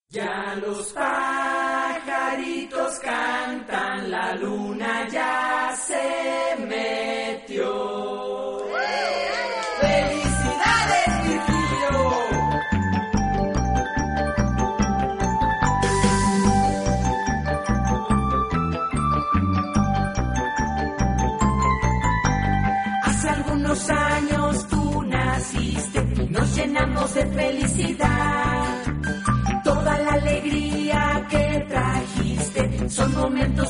Ya los pajaritos cantan, la luna ya se metió. ¡Felicidades, Virgilio! Hace algunos años tú naciste y nos llenamos de felicidad. Toda la alegría que trajiste son momentos